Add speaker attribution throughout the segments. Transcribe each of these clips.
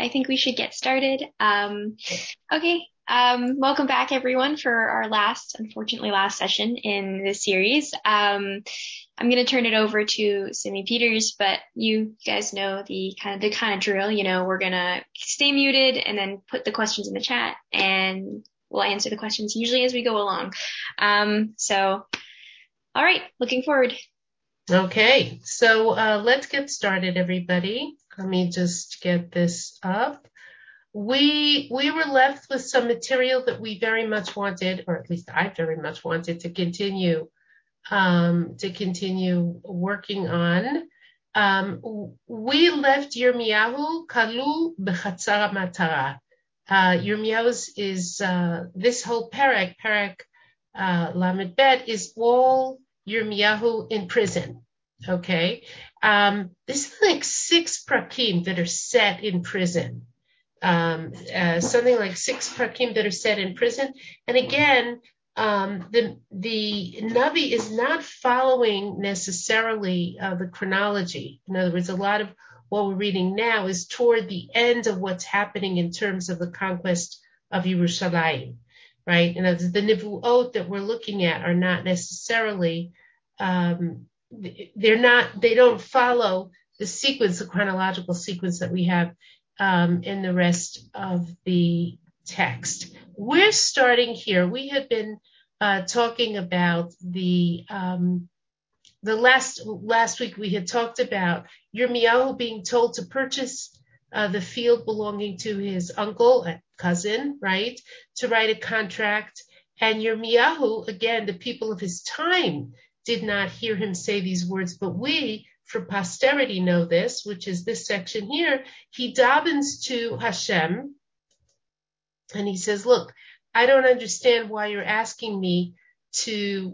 Speaker 1: I think we should get started. Okay. Welcome back everyone for our unfortunately last session in this series. I'm going to turn it over to Simi Peters, but you guys know the kind of drill. We're going to stay muted and then put the questions in the chat, and we'll answer the questions usually as we go along. All right, looking forward.
Speaker 2: Okay, so let's get started, everybody. Let me just get this up. We were left with some material that we very much wanted, or at least I very much wanted to continue working on. We left Yirmiyahu Kalu Bechatzar Matara. Yirmiyahu is this whole parak Lamed Bet, is all Yirmiyahu in prison. Okay, this is like 6 prakim that are set in prison. Something like 6 prakim that are set in prison. And again, the Navi is not following necessarily the chronology. In other words, a lot of what we're reading now is toward the end of what's happening in terms of the conquest of Yerushalayim, right? And the Nivuot that we're looking at are not necessarily, they don't follow the sequence, the chronological sequence that we have in the rest of the text. We're starting here. We had been talking about the last week we had talked about Yirmiyahu being told to purchase the field belonging to his uncle, cousin, right, to write a contract. And Yirmiyahu, again, the people of his time did not hear him say these words, but we, for posterity, know this, which is this section here. He davens to Hashem, and he says, look, I don't understand why you're asking me to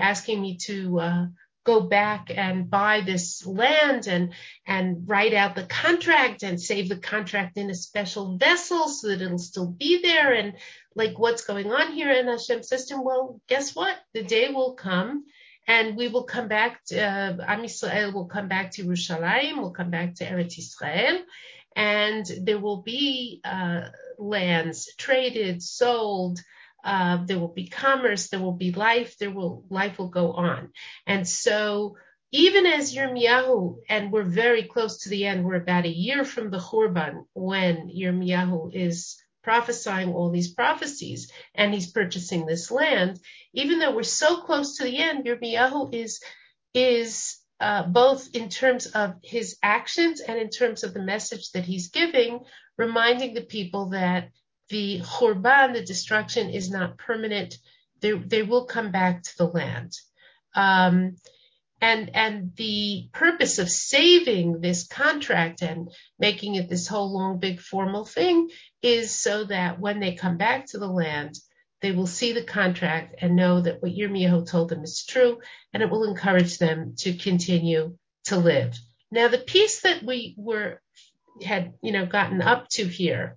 Speaker 2: go back and buy this land and write out the contract and save the contract in a special vessel so that it'll still be there, and like, what's going on here? And Hashem says to him, well, guess what? The day will come and we will come back to, Am Yisrael will come back to Yerushalayim, will come back to Eretz Yisrael, and there will be lands traded, sold, there will be commerce, there will be life, life will go on. And so even as Yirmiyahu, and we're very close to the end, we're about a year from the Churban when Yirmiyahu is prophesying all these prophecies and he's purchasing this land, even though we're so close to the end, Yirmiyahu is both in terms of his actions and in terms of the message that he's giving, reminding the people that the Churban, the destruction, is not permanent. They will come back to the land. And the purpose of saving this contract and making it this whole long, big, formal thing is so that when they come back to the land, they will see the contract and know that what Yirmiyahu told them is true, and it will encourage them to continue to live. Now, the piece that we had gotten up to here,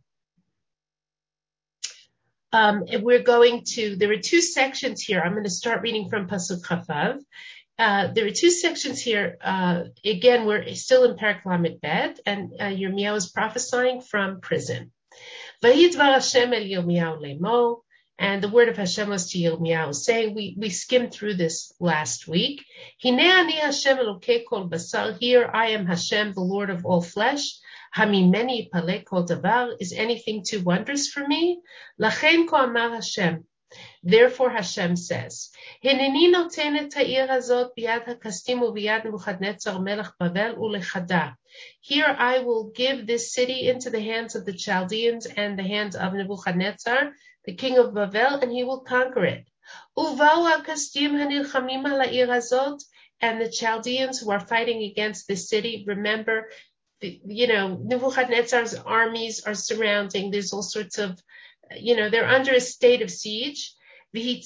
Speaker 2: there are 2 sections here. I'm going to start reading from Pasuk Chavav. There are 2 sections here. Again, we're still in Parak Lamed Bet, and Yirmiyahu is prophesying from prison. Vayidvar Hashem el Yirmiyahu lemo, and the word of Hashem was to Yirmiyahu, saying, we skimmed through this last week. Hinei ani Hashem Elokei kol basar, here I am Hashem, the Lord of all flesh. Hamimeni palei kol davar, is anything too wondrous for me? Lachen ko amar Hashem. Therefore Hashem says, Hineni notenet ha'ir hazot biyad hakasdim ubiyad Nebuchadnezzar melech Bavel ulechada. Here I will give this city into the hands of the Chaldeans and the hands of Nebuchadnezzar, the king of Bavel, and he will conquer it. Uvau hakasdim hanilchamim ha'ir hazot, and the Chaldeans who are fighting against this city, remember, Nebuchadnezzar's armies are surrounding. There's all sorts of, they're under a state of siege. And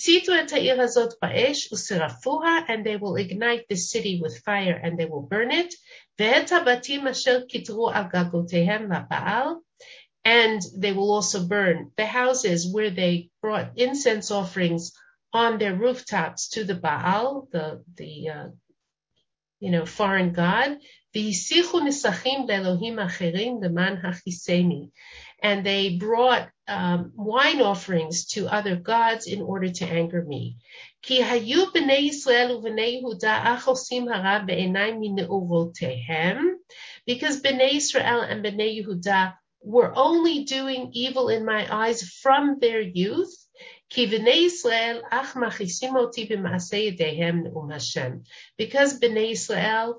Speaker 2: they will ignite the city with fire and they will burn it. And they will also burn the houses where they brought incense offerings on their rooftops to the Baal, the foreign god. V'yisichu nisachim le'elohim acherim leman hachiseni. And they brought wine offerings to other gods in order to anger me. Ki hayu b'nei Yisrael u'b'nei Yehuda achosim hara be'enai mine'urotehem. Because b'nei Yisrael and b'nei Yehuda were only doing evil in my eyes from their youth. Ki b'nei Yisrael ach machisim oti b'maaseh yedehem ne'um Hashem. Because b'nei Yisrael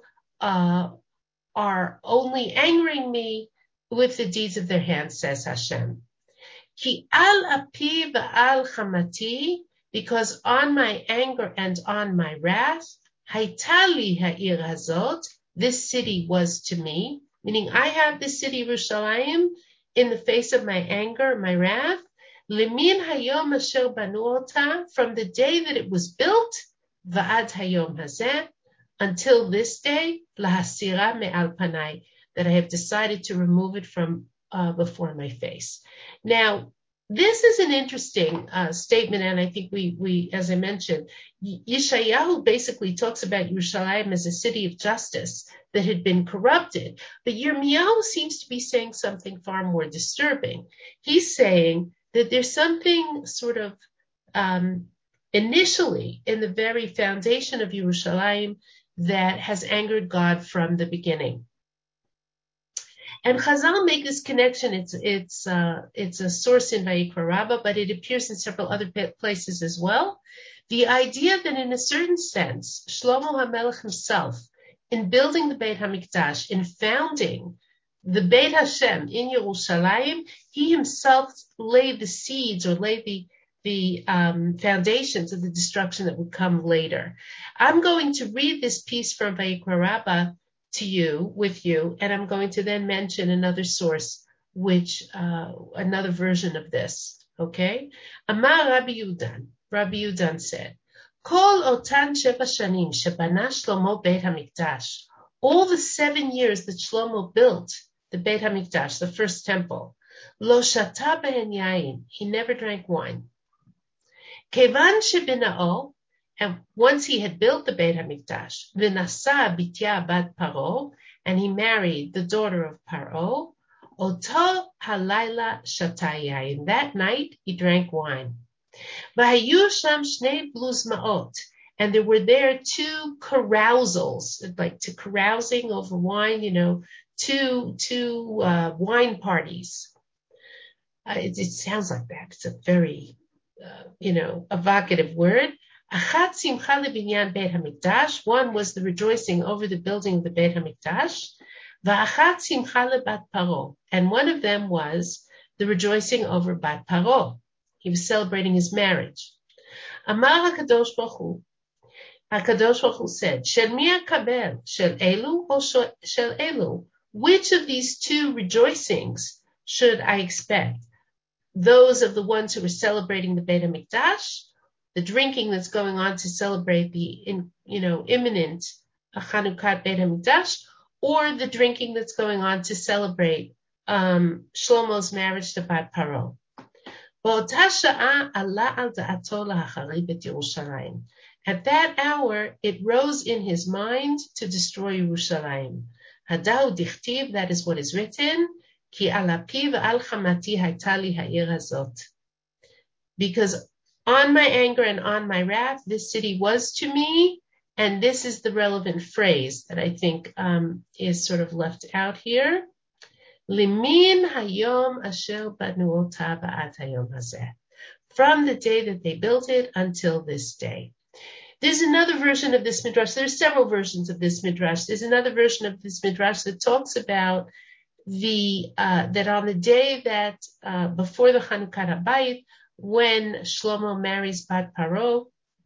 Speaker 2: are only angering me with the deeds of their hands, says Hashem. Ki al api v'al chamati, because on my anger and on my wrath, haitali ha'ir hazot, this city was to me, meaning I have this city Yerushalayim in the face of my anger, my wrath, limin hayom asher banu ota, from the day that it was built, va'ad hayom hazeh, until this day, lahasira me'al panai, that I have decided to remove it from before my face. Now, this is an interesting statement, and I think we, as I mentioned, Yeshayahu basically talks about Yerushalayim as a city of justice that had been corrupted, but Yirmiyahu seems to be saying something far more disturbing. He's saying that there's something sort of initially in the very foundation of Yerushalayim that has angered God from the beginning. And Chazal make this connection. It's a source in Vayikra Rabbah, but it appears in several other places as well. The idea that in a certain sense, Shlomo HaMelech himself, in building the Beit HaMikdash, in founding the Beit Hashem in Yerushalayim, he himself laid the seeds or laid the foundations of the destruction that would come later. I'm going to read this piece from Vayikra Rabbah with you, and I'm going to then mention another source, another version of this, okay? Amar Rabbi Yudan said, Kol otan sheva shanim shebana Shlomo Beit HaMikdash, all the 7 years that Shlomo built the Beit HaMikdash, the first temple, lo shata behen yain, he never drank wine. Kevan shebina'o, and once he had built the Beit HaMikdash, v'nasa bitya bat Paro, and he married the daughter of Paro, oto halayla shata yain, that night he drank wine. V'hayu sham shnei bluzmaot, and there were there 2 carousals, like to carousing over wine, two wine parties. It sounds like that. It's a very, evocative word. Achat simcha lebinyan Beit HaMikdash. One was the rejoicing over the building of the Beit HaMikdash. V'achat simcha lebat Paro. And one of them was the rejoicing over Bat Paro. He was celebrating his marriage. Amar HaKadosh Baruch Hu. HaKadosh Baruch Hu said, Shel mi akabel, shel elu or shel elu? Which of these 2 rejoicings should I expect? Those of the ones who were celebrating the Beit HaMikdash, the drinking that's going on to celebrate the imminent Chanukah Beit HaMikdash, or the drinking that's going on to celebrate Shlomo's marriage to Bat Paro. At that hour, it rose in his mind to destroy Yerushalayim. Hadahu dichtiv, that is what is written, ki alapi v'al chamati haytali ha'ir hazot. Because on my anger and on my wrath, this city was to me, and this is the relevant phrase that I think is sort of left out here. Limin hayom asher banu ota ba'at hayom hazeh. From the day that they built it until this day. There's another version of this midrash. There's several versions of this midrash. There's another version of this midrash that talks about that on the day that before the Chanukah Habayit, when Shlomo marries Bat Paro,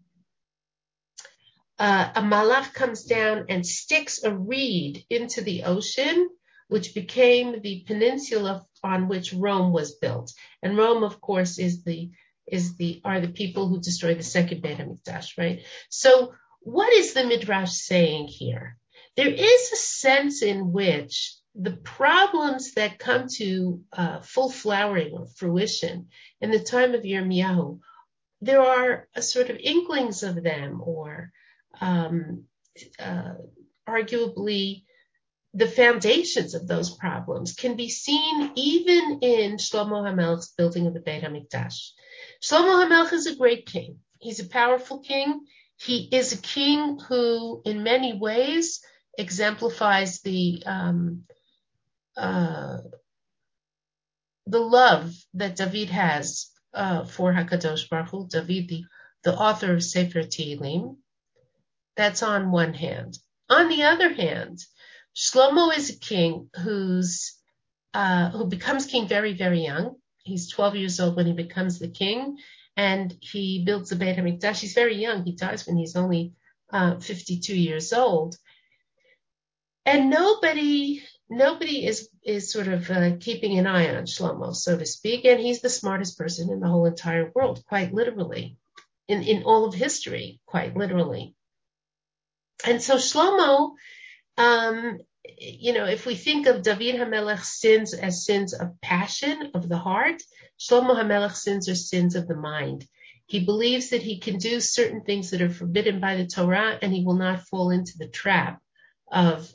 Speaker 2: a malach comes down and sticks a reed into the ocean, which became the peninsula on which Rome was built. And Rome, of course, are the people who destroyed the second Beit HaMikdash, right? So what is the midrash saying here? There is a sense in which the problems that come to full flowering or fruition in the time of Yirmiyahu, there are a sort of inklings of them, or arguably the foundations of those problems can be seen even in Shlomo HaMelech's building of the Beit HaMikdash. Shlomo HaMelech is a great king. He's a powerful king. He is a king who, in many ways, exemplifies the love that David has for HaKadosh Baruch Hu, David, the author of Sefer Tehillim. That's on one hand. On the other hand, Shlomo is a king who becomes king very, very young. He's 12 years old when he becomes the king, and he builds the Beit HaMikdash. He's very young. He dies when he's only 52 years old. And nobody is sort of keeping an eye on Shlomo, so to speak. And he's the smartest person in the whole entire world, quite literally, in all of history, quite literally. And so Shlomo, if we think of David HaMelech's sins as sins of passion, of the heart, Shlomo HaMelech's sins are sins of the mind. He believes that he can do certain things that are forbidden by the Torah, and he will not fall into the trap of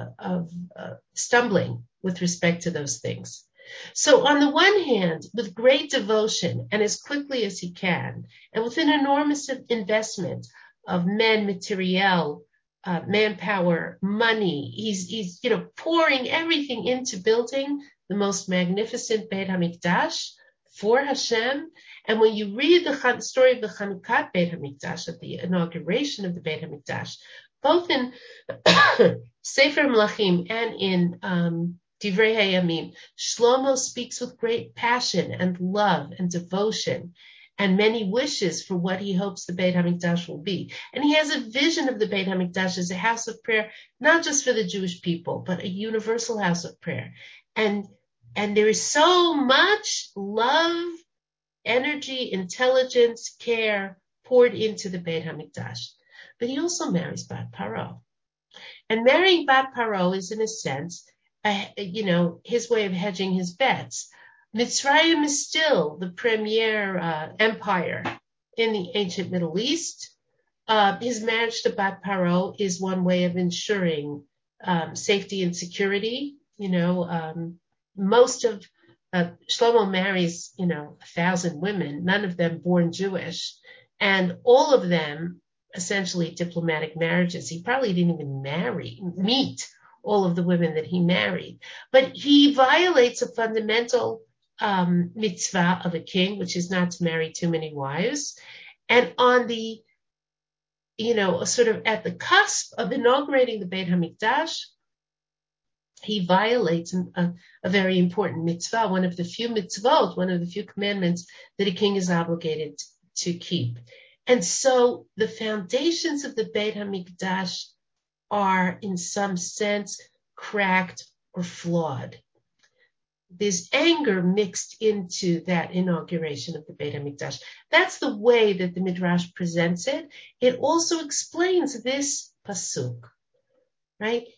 Speaker 2: stumbling with respect to those things. So on the one hand, with great devotion and as quickly as he can, and with an enormous investment of men, materiel, manpower, money, he's pouring everything into building the most magnificent Beit HaMikdash for Hashem. And when you read the story of the Chanukat Beit HaMikdash, of the inauguration of the Beit HaMikdash, both in Sefer Melachim and in Divrei Hayamim, Shlomo speaks with great passion and love and devotion and many wishes for what he hopes the Beit HaMikdash will be. And he has a vision of the Beit HaMikdash as a house of prayer, not just for the Jewish people, but a universal house of prayer. And there is so much love, energy, intelligence, care poured into the Beit HaMikdash. But he also marries Bat Paro. And marrying Bat Paro is, in a sense, his way of hedging his bets. Mitzrayim is still the premier empire in the ancient Middle East. His marriage to Bat Paro is one way of ensuring safety and security. Most of Shlomo marries, 1,000 women, none of them born Jewish, and all of them essentially diplomatic marriages. He probably didn't even meet all of the women that he married, but he violates a fundamental mitzvah of a king, which is not to marry too many wives. And on the, sort of at the cusp of inaugurating the Beit HaMikdash, he violates a very important mitzvah, one of the few mitzvot, one of the few commandments that a king is obligated to keep. And so the foundations of the Beit HaMikdash are, in some sense, cracked or flawed. There's anger mixed into that inauguration of the Beit HaMikdash. That's the way that the Midrash presents it. It also explains this pasuk, right?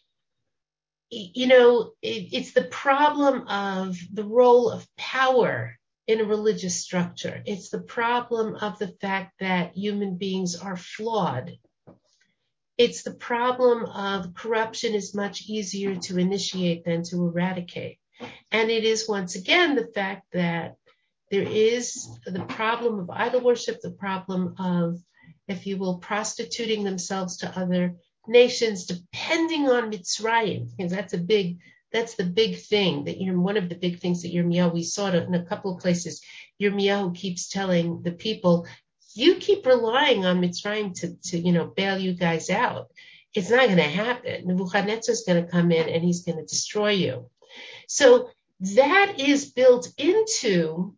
Speaker 2: It's the problem of the role of power in a religious structure. It's the problem of the fact that human beings are flawed. It's the problem of corruption is much easier to initiate than to eradicate. And it is, once again, the fact that there is the problem of idol worship, the problem of, if you will, prostituting themselves to other nations, depending on Mitzrayim, because that's the big thing one of the big things that Yirmiyahu, we saw it in a couple of places. Yirmiyahu keeps telling the people, you keep relying on Mitzrayim to bail you guys out. It's not going to happen. Nebuchadnezzar is going to come in and he's going to destroy you. So that is built into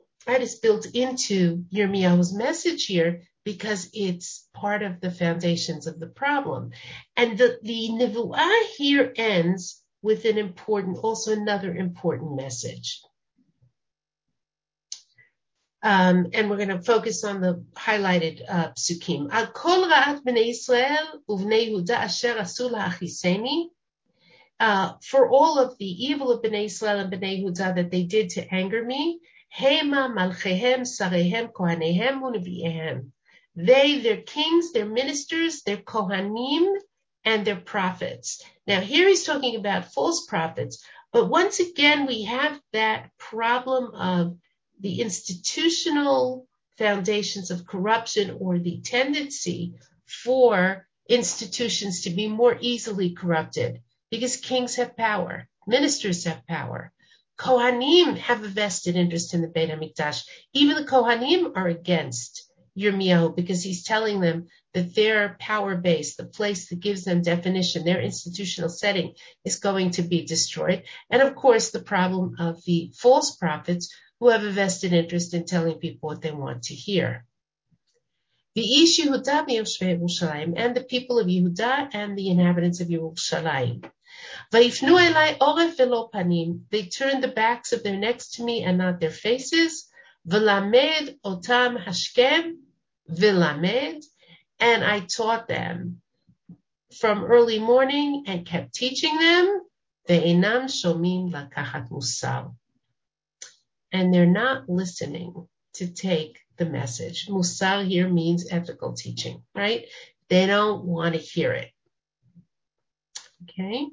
Speaker 2: Yirmiyahu's message here, because it's part of the foundations of the problem. And the Nevuah here ends with another important message. And we're going to focus on the highlighted psukim. Al kol ra'at b'nei Yisrael uvnei Yehuda asher asu la'achiseni. For all of the evil of Bnei Yisrael and Bnei Yehuda that they did to anger me, Hema malchehem sarehem kohanehem u'nevi'ehem. They, their kings, their ministers, their kohanim, and their prophets. Now here he's talking about false prophets, but once again we have that problem of the institutional foundations of corruption, or the tendency for institutions to be more easily corrupted, because kings have power, ministers have power. Kohanim have a vested interest in the Beit HaMikdash. Even the Kohanim are against Yirmiyahu, because he's telling them that their power base, the place that gives them definition, their institutional setting, is going to be destroyed. And of course, the problem of the false prophets who have a vested interest in telling people what they want to hear. V'ish Yehuda v'yoshvei Yerushalayim, and the people of Yehuda and the inhabitants of Yerushalayim. Vayifnu elai oref velo panim, they turned the backs of their necks to me and not their faces. V'lamed otam hashkem v'lamed, and I taught them from early morning and kept teaching them. Ve'enam shomim lakachat musar, and they're not listening to take the message. Musar here means ethical teaching, right? They don't want to hear it. Okay.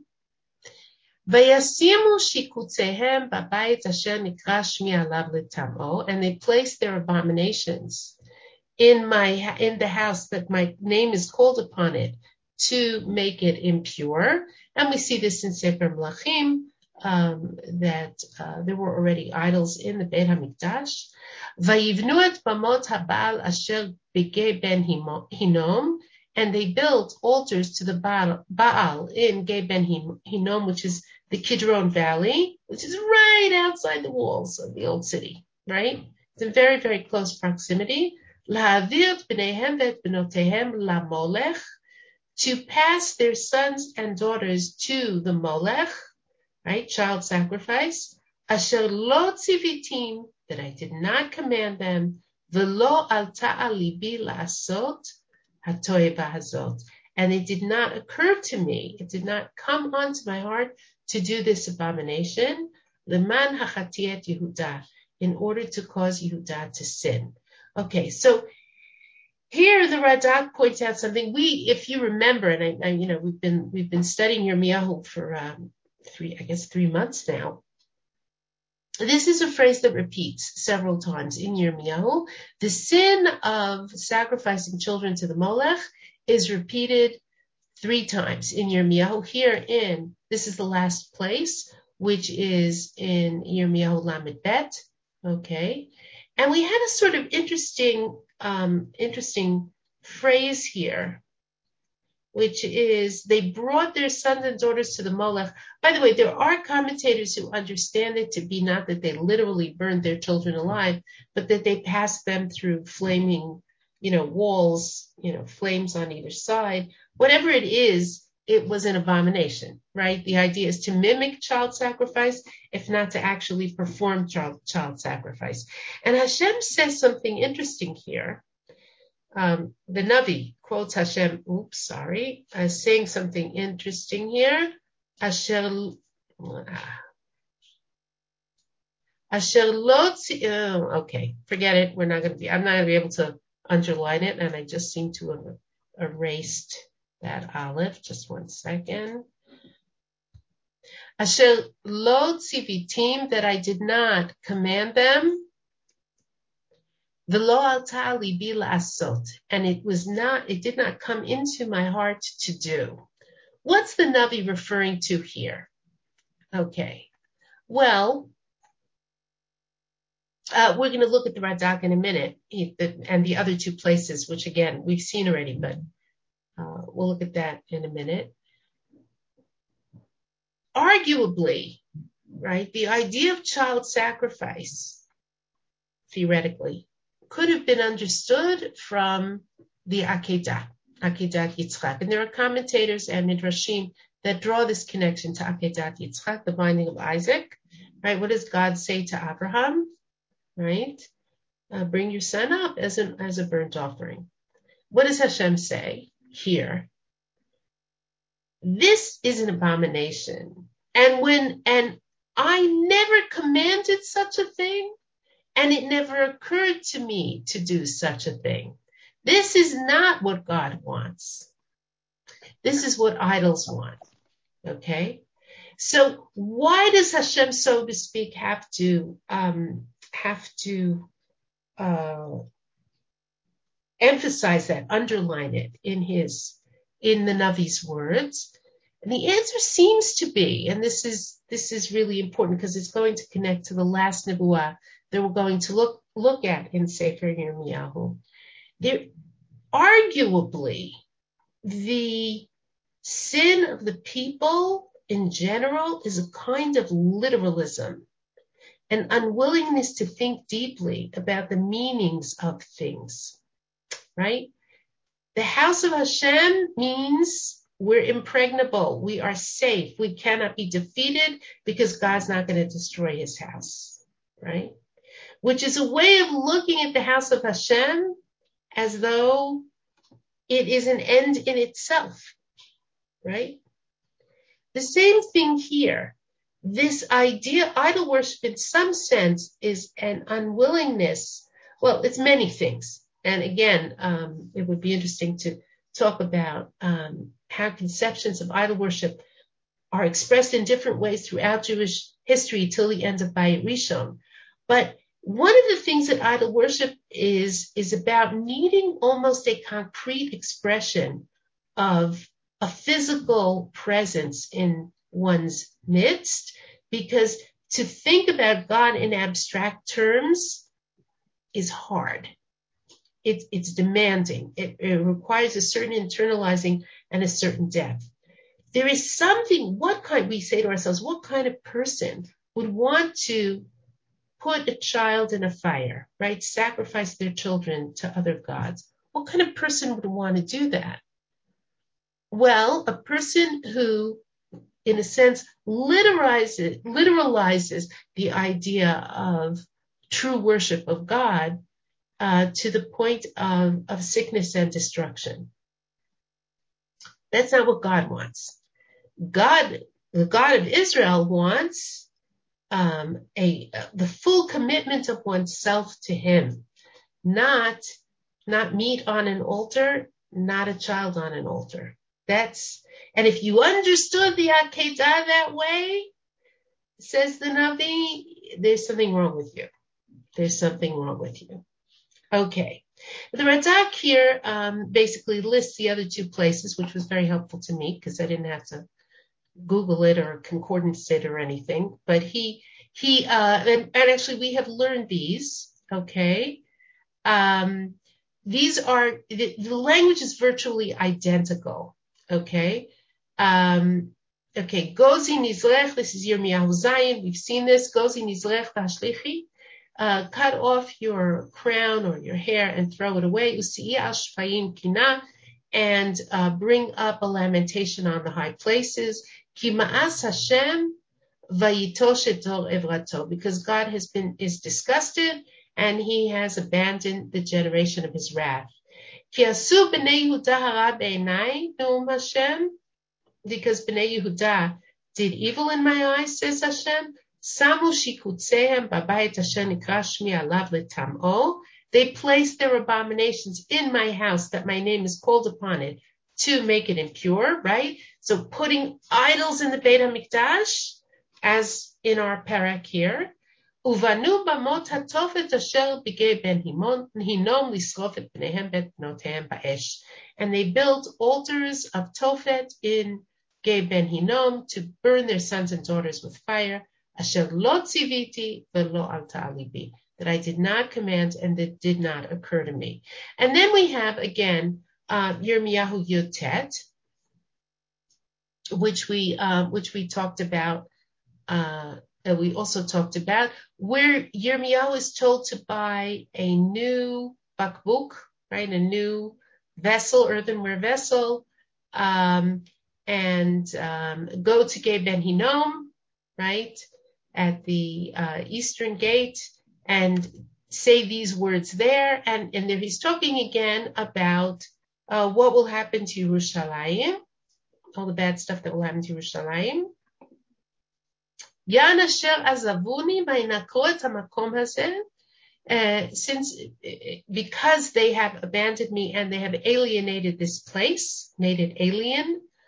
Speaker 2: Vayasimu shikutzehem babayit asher nikra shmi alav letamo, and they placed their abominations in the house that my name is called upon it, to make it impure. And we see this in Sefer Melachim, that there were already idols in the Beit HaMikdash. Vayivnu et bamot habal asher b'gei ben Hinnom, and they built altars to the Baal in Gei Ben Hinnom, which is the Kidron Valley, which is right outside the walls of the old city, right? It's in very, very close proximity. La'avir b'neihem ve'et b'notehem la'molech, to pass their sons and daughters to the Molech, right, child sacrifice. Asher lo tzivitim, that I did not command them. V'lo alta alibi la'asot hatoeva hazot, and it did not occur to me, it did not come onto my heart to do this abomination. Leman hachatiet Yehuda, in order to cause Yehuda to sin. Okay, so here the Radak points out something. If you remember, and we've been studying Yirmiyahu for 3 months now. This is a phrase that repeats several times in Yirmiyahu. The sin of sacrificing children to the Molech is repeated 3 times in Yirmiyahu. This is the last place, which is in Yirmiyahu Lamed Bet. Okay. And we had a sort of interesting phrase here, which is they brought their sons and daughters to the Molech. By the way, there are commentators who understand it to be not that they literally burned their children alive, but that they passed them through flaming, walls, flames on either side. Whatever it is, it was an abomination, right? The idea is to mimic child sacrifice, if not to actually perform child sacrifice. And Hashem says something interesting here. The Navi quotes Hashem, saying something interesting here. Asher okay, forget it. I'm not going to be able to underline it, and I just seem to have erased that aleph. Just 1 second. Asher lo tzivitim, that I did not command them. V'lo alta libi la'asot, and it did not come into my heart to do. What's the Navi referring to here? Okay, well, we're going to look at the Radak in a minute, and the other 2 places, which again, we've seen already, but we'll look at that in a minute. Arguably, right, the idea of child sacrifice, theoretically, could have been understood from the Akedah Yitzchak. And there are commentators and midrashim that draw this connection to Akedat Yitzchak, the binding of Isaac, right? What does God say to Abraham, right? Bring your son up as a burnt offering. What does Hashem say here? This is an abomination. And I never commanded such a thing, and it never occurred to me to do such a thing. This is not what God wants. This is what idols want. Okay? So why does Hashem, so to speak, have to emphasize that, underline it in the Navi's words? And the answer seems to be, and this is really important because it's going to connect to the last Nebuah that we're going to look at in Sefer Yirmiyahu. There, arguably, the sin of the people in general is a kind of literalism, an unwillingness to think deeply about the meanings of things, right? The house of Hashem means we're impregnable, we are safe, we cannot be defeated because God's not going to destroy his house, right? Which is a way of looking at the house of Hashem as though it is an end in itself, right? The same thing here. This idea, idol worship in some sense is an unwillingness. Well, it's many things. And again, it would be interesting to talk about how conceptions of idol worship are expressed in different ways throughout Jewish history till the end of Bayit Rishon. But one of the things that idol worship is about needing almost a concrete expression of a physical presence in one's midst, because to think about God in abstract terms is hard. It's demanding. It requires a certain internalizing and a certain depth. There is something, we say to ourselves, what kind of person would want to put a child in a fire, right? Sacrifice their children to other gods. What kind of person would want to do that? Well, a person who, in a sense, literalizes the idea of true worship of God to the point of sickness and destruction. That's not what God wants. The God of Israel wants the full commitment of oneself to him, not meat on an altar, not a child on an altar. And if you understood the Akedah that way, says the Navi, there's something wrong with you. There's something wrong with you. Okay. The Radak here basically lists the other two places, which was very helpful to me because I didn't have to Google it or concordance it or anything. But and actually we have learned these. Okay. These are, the language is virtually identical. Okay. Okay. Gozi nizlech, this is Yirmiyahu Zayin. We've seen this. Gozi nizlech v'ashlichi. Cut off your crown or your hair and throw it away. Usi'i al shfayim kina, and bring up a lamentation on the high places. Ki ma'as Hashem vayitosh et dor evrato, because God is disgusted and he has abandoned the generation of his wrath. Ki asu b'nei Yehuda hara be'enai ne'um Hashem, because b'nei Yehuda did evil in my eyes, says Hashem. Samu shikutzehem babayit asher nikra shmi alav letam'o. They placed their abominations in my house that my name is called upon it to make it impure, right? So putting idols in the Beit HaMikdash, as in our parak here. Uvanu bamot hatofet asher bigei ben hinom lisrof et bneihem bet bnotehem ba'esh. And they built altars of Tophet in Gei ben Hinnom to burn their sons and daughters with fire. Asher lo tziviti velo alta alibi, that I did not command and that did not occur to me. And then we have again Yirmiyahu Yotet, which we talked about. We also talked about where Yirmiyahu is told to buy a new bakbuk, right, a new vessel, earthenware vessel, and go to Gei ben Hinnom, right, at the eastern gate, and say these words there. And there he's talking again about what will happen to Yerushalayim, all the bad stuff that will happen to Yerushalayim. Yan asher azavuni v'inakro et hamakom hazeh, because they have abandoned me and they have alienated this place, made it alien.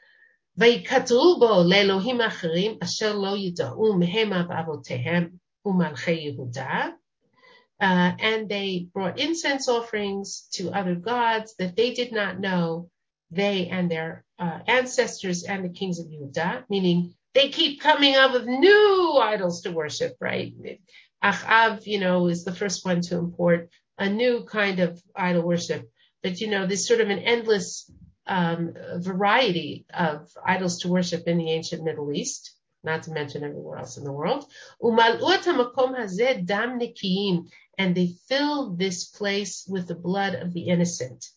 Speaker 2: ויקטרו בו לאלוהים אחרים אשר לא ידעו מהמה באבותיהם ומלכי יהודה. And they brought incense offerings to other gods that they did not know, they and their ancestors and the kings of Judah, meaning they keep coming up with new idols to worship, right? Achav, is the first one to import a new kind of idol worship. But, there's sort of an endless variety of idols to worship in the ancient Middle East, not to mention everywhere else in the world. And they filled this place with the blood of the innocent.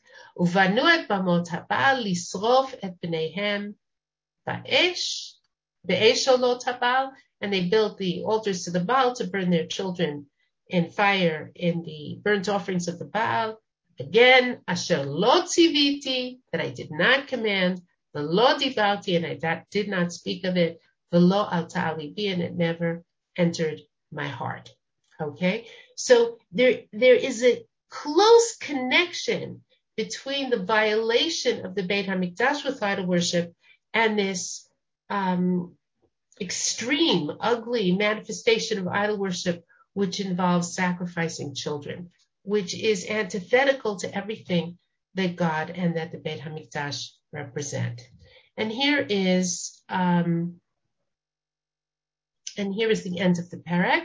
Speaker 2: And they built the altars to the Baal to burn their children in fire in the burnt offerings of the Baal. Again, asher lo tziviti, that I did not command, v'lo divarti, and I did not speak of it, v'lo alta al libi, and it never entered my heart. Okay, so there is a close connection between the violation of the Beit HaMikdash with idol worship and this extreme, ugly manifestation of idol worship, which involves sacrificing children, which is antithetical to everything that God and that the Beit HaMikdash represent. And here is the end of the parak.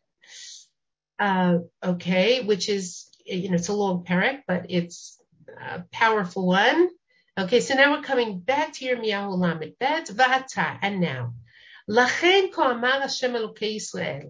Speaker 2: Okay, which is, it's a long parak, but it's a powerful one. Okay, so now we're coming back to Yirmiyahu Lamed Bet, V'ata, and now. Lachen ko amar Hashem Elokei Yisrael.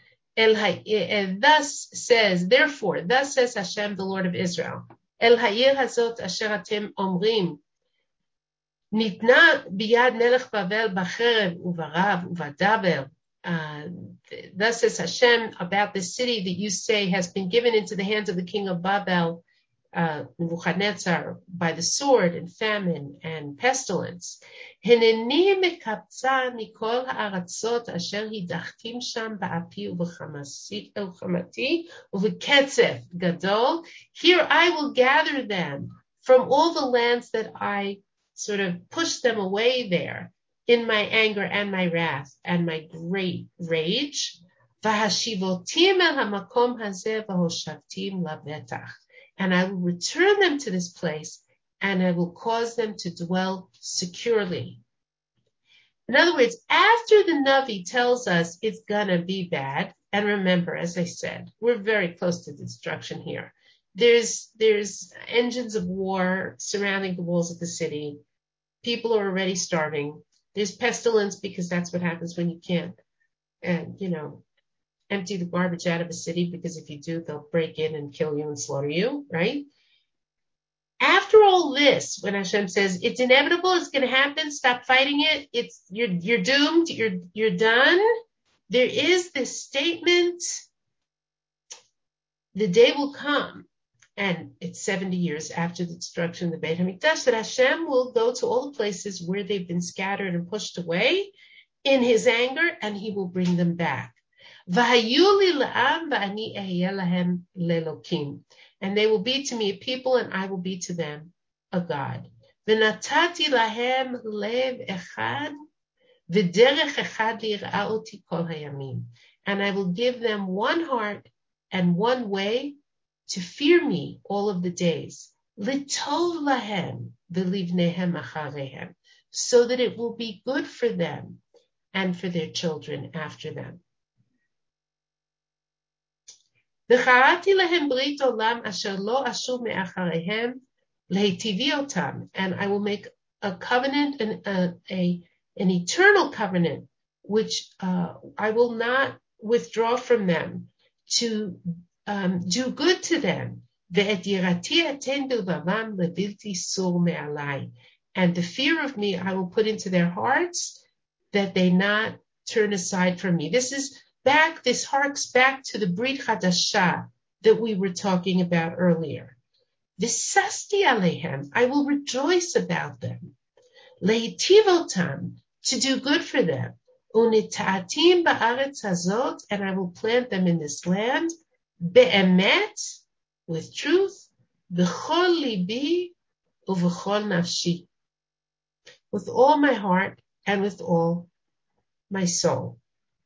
Speaker 2: Thus says Hashem, the Lord of Israel. El ha'ir hazot asher atem omrim. Nitna biyad melech Bavel b'cherev uvarav uvadaber. Thus says Hashem about this city that you say has been given into the hands of the king of Babel, Nebuchadnezzar, by the sword and famine and pestilence. Hineni mekapza mikol ha'aratzot asher hidachtim sham ba'api uv'chamati uv'ketzef gadol. Here I will gather them from all the lands that I sort of pushed them away there in my anger and my wrath and my great rage. V'hashivotim el hamakom hazeh v'hoshavtim lavetach. And I will return them to this place, and I will cause them to dwell securely. In other words, after the Navi tells us it's gonna be bad, and remember, as I said, we're very close to destruction here. There's engines of war surrounding the walls of the city. People are already starving. There's pestilence because that's what happens when you can't, empty the garbage out of a city, because if you do, they'll break in and kill you and slaughter you, right? After all this, when Hashem says it's inevitable, it's going to happen, stop fighting it, you're doomed, you're done, there is this statement, the day will come, and it's 70 years after the destruction of the Beit HaMikdash, that Hashem will go to all the places where they've been scattered and pushed away in his anger, and he will bring them back. And they will be to me a people, and I will be to them a God. And I will give them one heart and one way to fear me all of the days. So that it will be good for them and for their children after them. And I will make a covenant, an eternal covenant, which I will not withdraw from them, to do good to them. And the fear of me I will put into their hearts, that they not turn aside from me. This harks back to the Brit Chadashah that we were talking about earlier. Visasti alehem, I will rejoice about them. Leitivotam, to do good for them. Unitaatim ba'aretz hazot, and I will plant them in this land. Be'emet, with truth. B'chol libi uv'chol nafshi, with all my heart and with all my soul.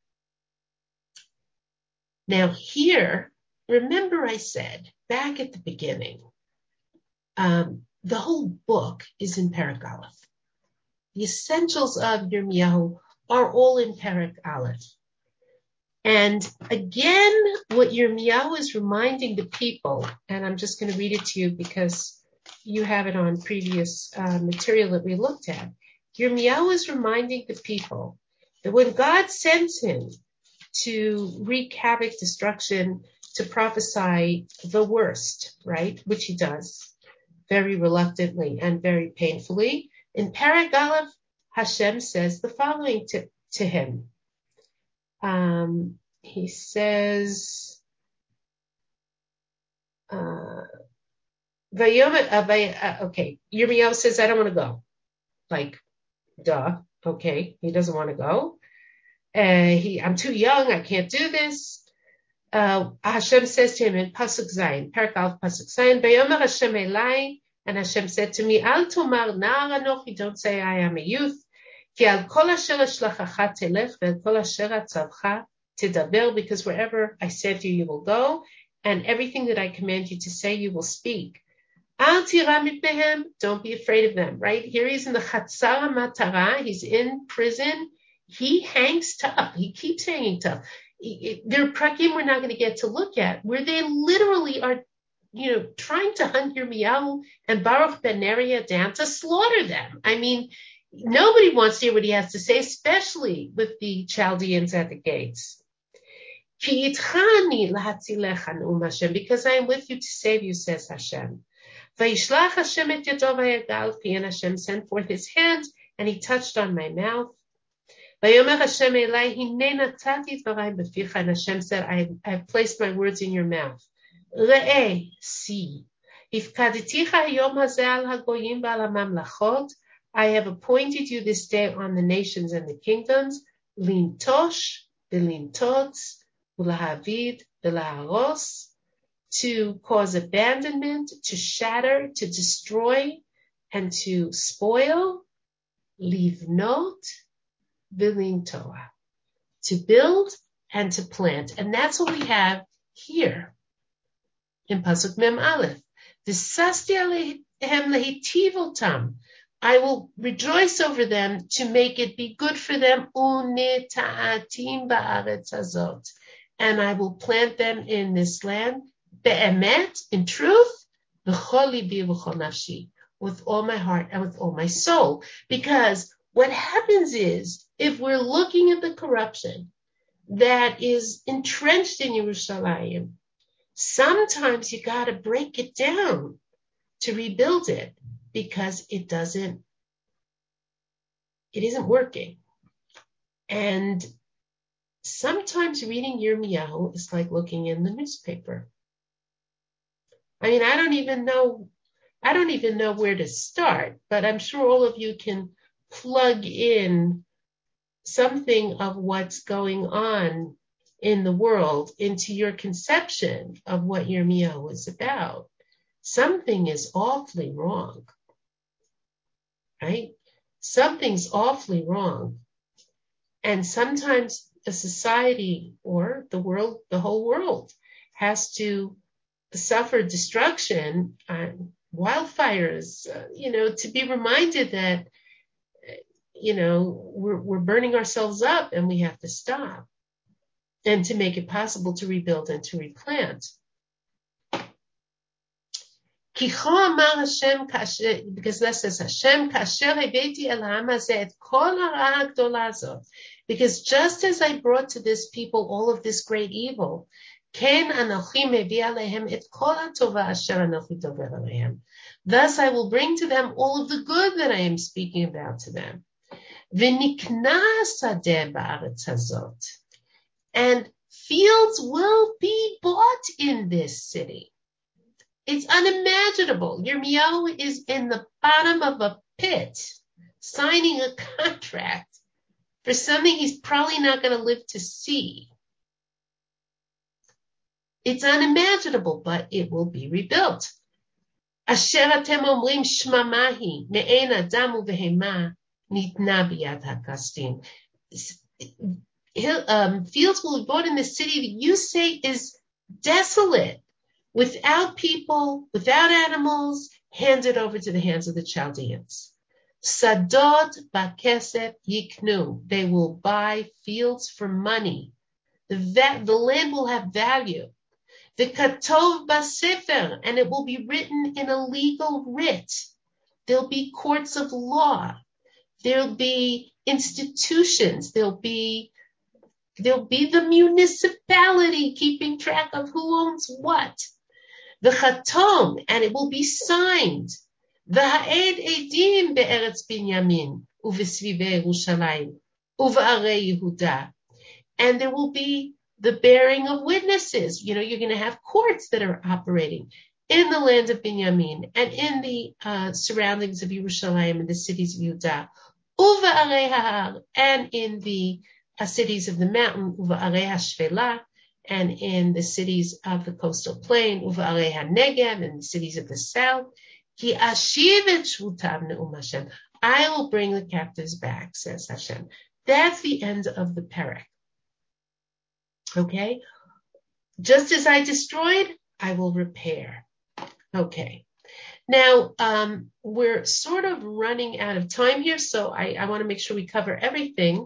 Speaker 2: Now here, remember I said back at the beginning, the whole book is in Perek Aleph. The essentials of Yirmiyahu are all in Perek Aleph. And again, what Yirmiyahu is reminding the people, and I'm just going to read it to you because you have it on previous material that we looked at. Yirmiyahu is reminding the people that when God sends him to wreak havoc, destruction, to prophesy the worst, right, which he does very reluctantly and very painfully, in Perek Aleph, Hashem says the following to him. He says, okay, Yirmiyahu says, I don't want to go. Like, duh, okay, he doesn't want to go. I'm too young, I can't do this. Hashem says to him in Pasuk Zayin, Perek Aleph Pasuk Zayin, Vayomer Hashem Elai, and Hashem said to me, Al tomar na'ar anochi, don't say I am a youth. Ki al kol asher eshlachacha telech, ve'al kol asher atzavcha tidaber, because wherever I send you, you will go, and everything that I command you to say, you will speak. Al tira mipnehem, don't be afraid of them, right? Here he's in the Chatzar HaMatara, he's in prison, he hangs tough, he keeps hanging tough. There are prakim we're not going to get to look at, where they literally are, trying to hunt Yirmiyahu and Baruch ben Neriah down to slaughter them. I mean, nobody wants to hear what he has to say, especially with the Chaldeans at the gates. Because I am with you to save you, says Hashem. Vayishlach Hashem et yado vayagalti, and Hashem sent forth his hand, and he touched on my mouth. Vayomer Hashem elai, hinei natati dvarai beficha, and Hashem said, I have placed my words in your mouth. Re'eh, see. Ifkadeticha hayom hazeh al hagoyim v'al hamamlachot, I have appointed you this day on the nations and the kingdoms, lintosh, v'lintots, v'lahavid, v'laharos, to cause abandonment, to shatter, to destroy, and to spoil, livnot, v'lintoah, to build and to plant. And that's what we have here in Pasuk Mem Aleph. V'sasti alehem lehitiv otam, I will rejoice over them to make it be good for them. Uneta'atim ba'aretz hazot, and I will plant them in this land. Be'emet, in truth, v'chol libi v'chol nafshi, with all my heart and with all my soul. Because what happens is, if we're looking at the corruption that is entrenched in Yerushalayim, sometimes you got to break it down to rebuild it, because it isn't working. And sometimes reading Yirmiyahu is like looking in the newspaper. I mean, I don't even know where to start, but I'm sure all of you can plug in something of what's going on in the world into your conception of what Yirmiyahu is about. Something is awfully wrong, right? Something's awfully wrong. And sometimes a society or the world, the whole world, has to suffer destruction, wildfires, to be reminded that, we're burning ourselves up and we have to stop, and to make it possible to rebuild and to replant. Because that says Hashem kasher hebeti el ha'am hazeh et kol hara hagdola hazot. Because just as I brought to this people all of this great evil, ken anochi mevi alehem et kol hatova asher anochi dover alehem. Thus I will bring to them all of the good that I am speaking about to them. V'nikna sadeh ba'aretz hazot. And fields will be bought in this city. It's unimaginable. Yirmiyahu is in the bottom of a pit, signing a contract for something he's probably not going to live to see. It's unimaginable, but it will be rebuilt. Asher atem omrim shmamahi me'en adam uvehema nitna biyad hakasdim. Fields will be bought in the city that you say is desolate, without people, without animals, handed over to the hands of the Chaldeans. Sadot bakesef yiknu. They will buy fields for money. The land will have value. The katov basefer, and it will be written in a legal writ. There'll be courts of law. There'll be institutions. There'll be the municipality keeping track of who owns what. The chatom, and it will be signed. V'ha'ed edim be'eretz Binyamin uvesvivei Yerushalayim uv'arei Yehuda. And there will be the bearing of witnesses. You're going to have courts that are operating in the land of Binyamin and in the surroundings of Yerushalayim and the cities of Yehuda. Uv'arei ha'ar, and in the cities of the mountain, uv'arei ha'shvela, and in the cities of the coastal plain, uv'arei ha'negev, and the cities of the south. Ki ashiv et shvutav ne'um Hashem. I will bring the captives back, says Hashem. That's the end of the parak. Okay? Just as I destroyed, I will repair. Okay. Now, we're sort of running out of time here, so I want to make sure we cover everything.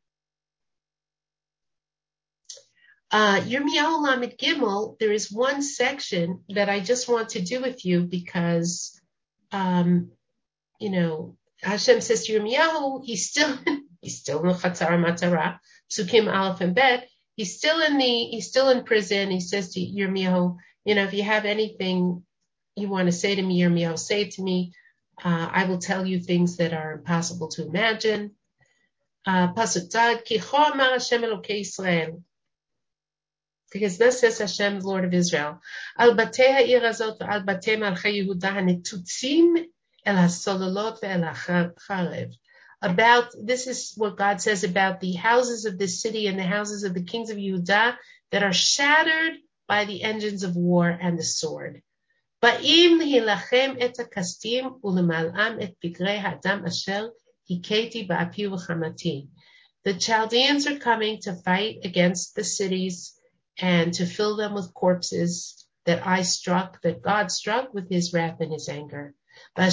Speaker 2: Yirmiyahu Lamed Gimel, there is one section that I just want to do with you because, Hashem says to Yirmiyahu, he's still in the Chatzar Matara, Psukim Aleph and Bet. He's still in prison. He says to Yirmiyahu, if you have anything you want to say to me, Yirmiyahu, say it to me. I will tell you things that are impossible to imagine. Pasuk Tad, Ki cho amar Hashem Elokei Yisrael. Because thus says Hashem, Lord of Israel, Al batei ha'ir hazot ve'al batei malchei Yehuda hanetutzim el hasololot ve'el hacharev. This is what God says about the houses of this city and the houses of the kings of Yehuda that are shattered by the engines of war and the sword. Ba'im hilachem et hakastim ulemal'am et pigrei ha'adam asher hiketi ba'api v'chamati. The Chaldeans are coming to fight against the cities and to fill them with corpses that God struck with his wrath and his anger. And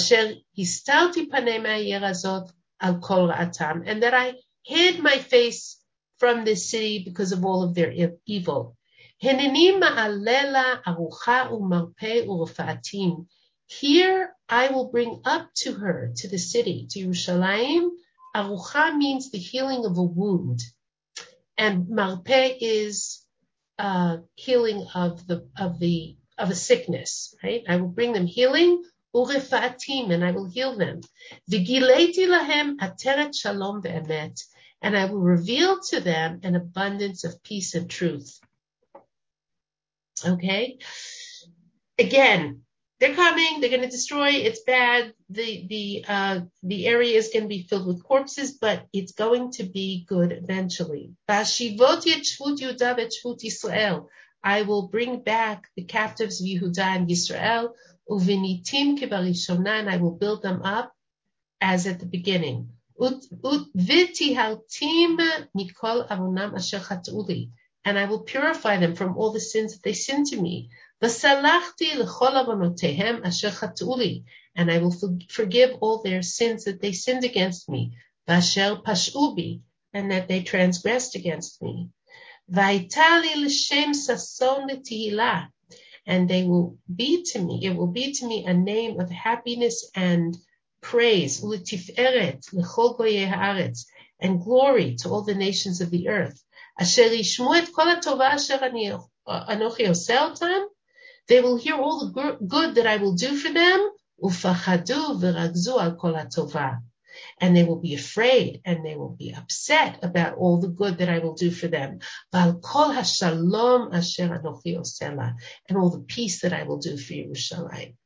Speaker 2: that I hid my face from this city because of all of their evil. Here I will bring up to her, to the city, to Yerushalayim. Arucha means the healing of a wound. And marpeh is healing of a sickness, right? I will bring them healing, urefatim, and I will heal them. V'gileiti lahem ateret shalom ve'emet, and I will reveal to them an abundance of peace and truth. Okay? Again, they're coming, they're going to destroy, it's bad, the area is going to be filled with corpses, but it's going to be good eventually. I will bring back the captives of Yehuda and Yisrael, and I will build them up as at the beginning. And I will purify them from all the sins that they sinned to me. And I will forgive all their sins that they sinned against me, and that they transgressed against me. And they will be to me, it will be to me a name of happiness and praise, and glory to all the nations of the earth. They will hear all the good that I will do for them, and they will be afraid and they will be upset about all the good that I will do for them, and all the peace that I will do for Yerushalayim.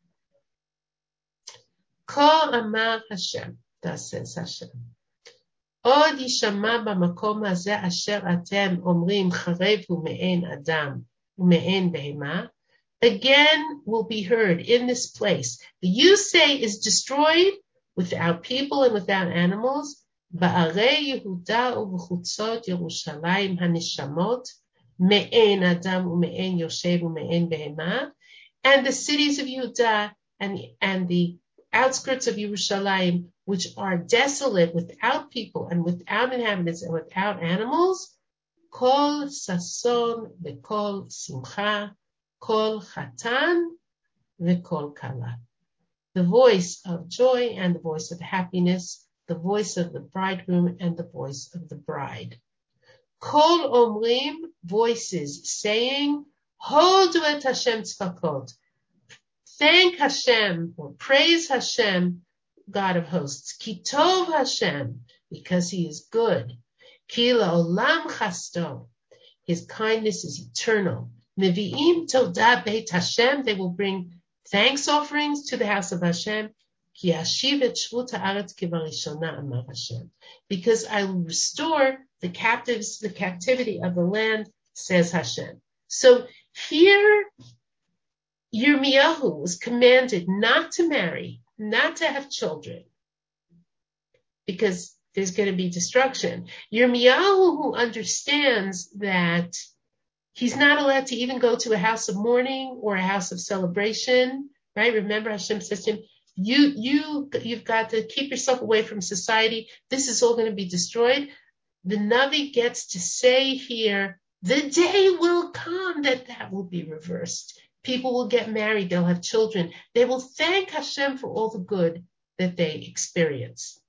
Speaker 2: Ko amar Hashem, thus says Hashem. Od yishama b'makom hazeh asher atem omrim charev hu me'en adam u'me'en behema. Again will be heard in this place. The you say is destroyed, without people and without animals. בערי יהודה ובחוצות ירושלים הנשמות, מעין אדם ומעין יושב ומעין בהמה. And the cities of Yehuda and the outskirts of Yerushalayim, which are desolate without people and without inhabitants and without animals, kol sason v'kol simcha, kol chatan v'kol kala. The voice of joy and the voice of happiness, the voice of the bridegroom and the voice of the bride. Kol omrim, voices saying, Hodu et Hashem tzvakot. Thank Hashem or praise Hashem, God of hosts. Ki tov Hashem, because he is good. Ki la'olam chasto, his kindness is eternal. Mevi'im todah beit Hashem, they will bring thanks offerings to the house of Hashem. Ki ashiv et shvut ha'aretz kivarishona amar Hashem, because I will restore the captives, the captivity of the land, says Hashem. So here, Yirmiyahu was commanded not to marry, not to have children, because there's going to be destruction. Yirmiyahu, who understands that he's not allowed to even go to a house of mourning or a house of celebration, right? Remember, Hashem says to him, you've got to keep yourself away from society. This is all going to be destroyed. The Navi gets to say here, the day will come that will be reversed. People will get married. They'll have children. They will thank Hashem for all the good that they experience.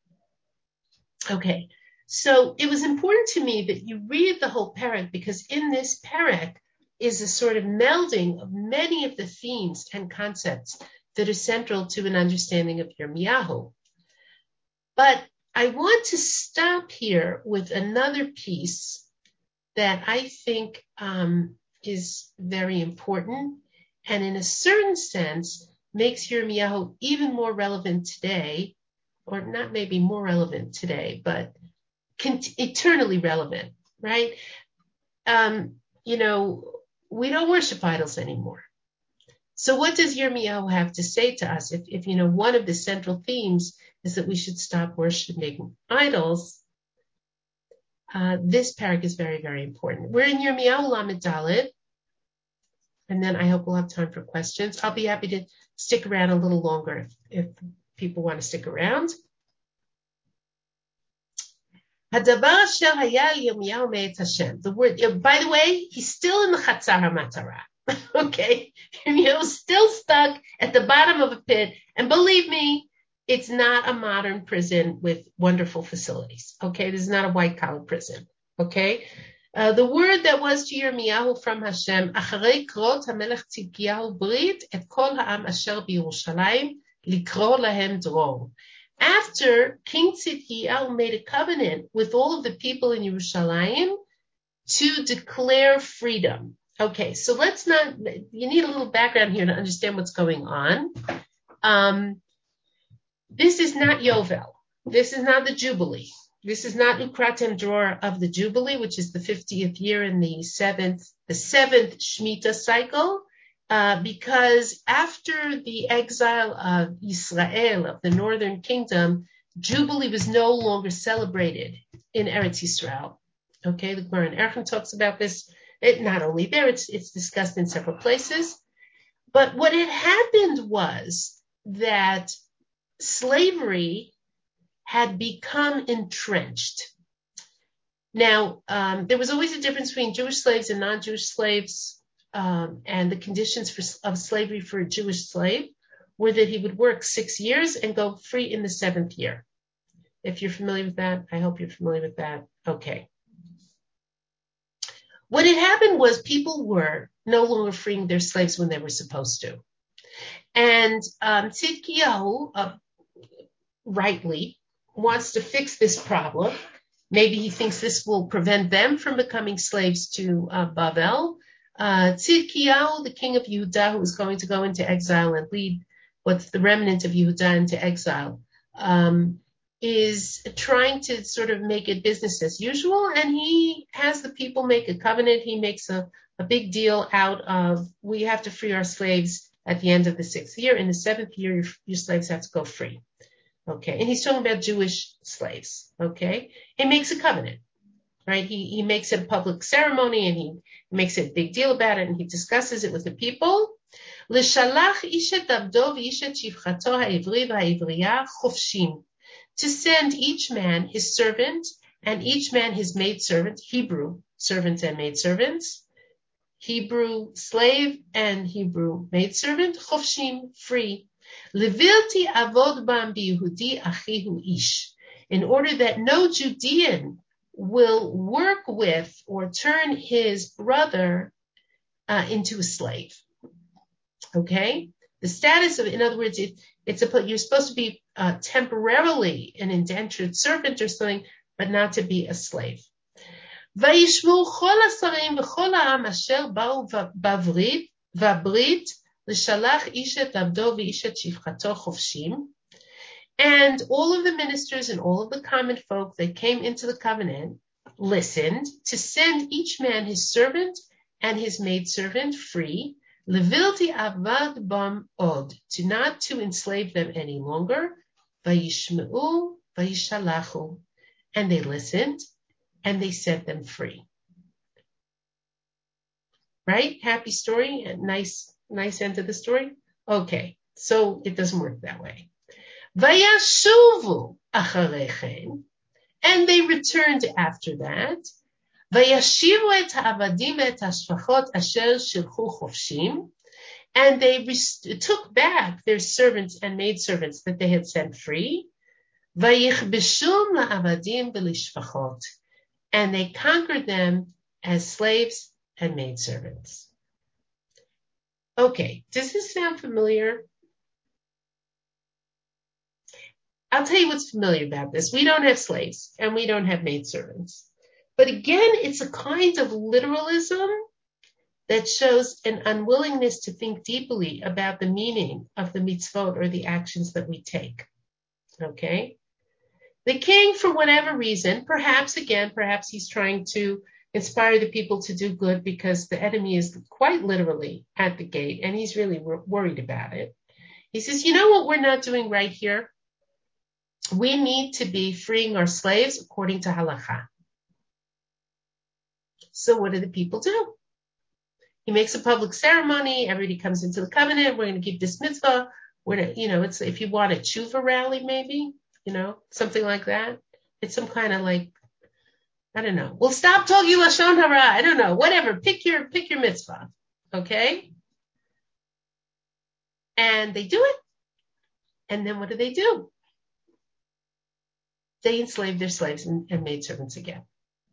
Speaker 2: Okay, so it was important to me that you read the whole parak, because in this parak is a sort of melding of many of the themes and concepts that are central to an understanding of Yirmiyahu. But I want to stop here with another piece that I think is very important, and in a certain sense makes Yirmiyahu even more relevant today, or not maybe more relevant today, but eternally relevant, right? We don't worship idols anymore. So what does Yirmiyahu have to say to us? If one of the central themes is that we should stop worshiping idols, this parak is very, very important. We're in Yirmiyahu Lamed Dalet, and then I hope we'll have time for questions. I'll be happy to stick around a little longer if people want to stick around. Hadavar asher haya Yirmiyahu me'et Hashem. The word, by the way, he's still in the Chatzar HaMatara. Okay, Yirmiyahu's still stuck at the bottom of a pit, and believe me, it's not a modern prison with wonderful facilities. Okay, this is not a white-collar prison. Okay, the word that was to Yirmiyahu from Hashem, Acharei krot hamelech Tzidkiyahu brit et kol ha'am asher b'Yerushalayim likro lahem dror. After King Tzidkiyahu made a covenant with all of the people in Yerushalayim to declare freedom. Okay, so you need a little background here to understand what's going on. This is not Yovel. This is not the Jubilee. This is not Ukratem Dror of the Jubilee, which is the 50th year in the seventh Shemitah cycle, because after the exile of Israel, of the northern kingdom, Jubilee was no longer celebrated in Eretz Yisrael. Okay, the Gemara in Erechim talks about this. Not only there, it's discussed in several places. But what had happened was that slavery had become entrenched. Now, there was always a difference between Jewish slaves and non-Jewish slaves, and the conditions of slavery for a Jewish slave were that he would work 6 years and go free in the 7th year. If you're familiar with that, I hope you're familiar with that. Okay. What had happened was people were no longer freeing their slaves when they were supposed to. And Tzidkiyahu, rightly, wants to fix this problem. Maybe he thinks this will prevent them from becoming slaves to Bavel. Tzidkiyahu, the king of Yehuda, who is going to go into exile and lead what's the remnant of Yehuda into exile, is trying to sort of make it business as usual, and he has the people make a covenant. He makes a big deal out of, we have to free our slaves at the end of the 6th year. In the 7th year, your slaves have to go free. Okay. And he's talking about Jewish slaves. Okay. He makes a covenant, right? He makes it a public ceremony and he makes a big deal about it and he discusses it with the people. לשלח איש את עבדו ואיש את שפחתו העברי והעברייה חופשים. To send each man his servant and each man his maidservant, Hebrew servants and maidservants, Hebrew slave and Hebrew maidservant, חופשים, free. Levilti avod bam biyehudi achihu ish. In order that no Judean will work with or turn his brother into a slave. Okay? The status of, in other words, you're supposed to be temporarily an indentured servant or something, but not to be a slave. וישמעו כל השרים וכל העם אשר באו בברית לשלח איש את עבדו ואיש את שפחתו חופשים. And all of the ministers and all of the common folk that came into the covenant listened to send each man his servant and his maidservant free, levilti avad bam od, not to enslave them any longer, vayishmeu vayishalachu, and they listened and they set them free. Right? Happy story and nice end of the story. Okay, so it doesn't work that way. Vayashuvu acharechen, and they returned after that. Vayashivu et ha'avadim et hashfachot asher shilchu chofshim, and they took back their servants and maidservants that they had set free. Vayichbeshum la'avadim v'lishfachot, and they conquered them as slaves and maidservants. Okay, does this sound familiar? I'll tell you what's familiar about this. We don't have slaves and we don't have maidservants. But again, it's a kind of literalism that shows an unwillingness to think deeply about the meaning of the mitzvot or the actions that we take. Okay? The king, for whatever reason, perhaps he's trying to inspire the people to do good because the enemy is quite literally at the gate and he's really worried about it. He says, you know what we're not doing right here? We need to be freeing our slaves according to halakha. So what do the people do? He makes a public ceremony. Everybody comes into the covenant. We're going to keep this mitzvah. It's if you want a tshuva rally, maybe, something like that. It's some kind of like, I don't know. Well, stop talking lashon hara. I don't know. Whatever. Pick your mitzvah. Okay. And they do it. And then what do? They enslave their slaves and maidservants again.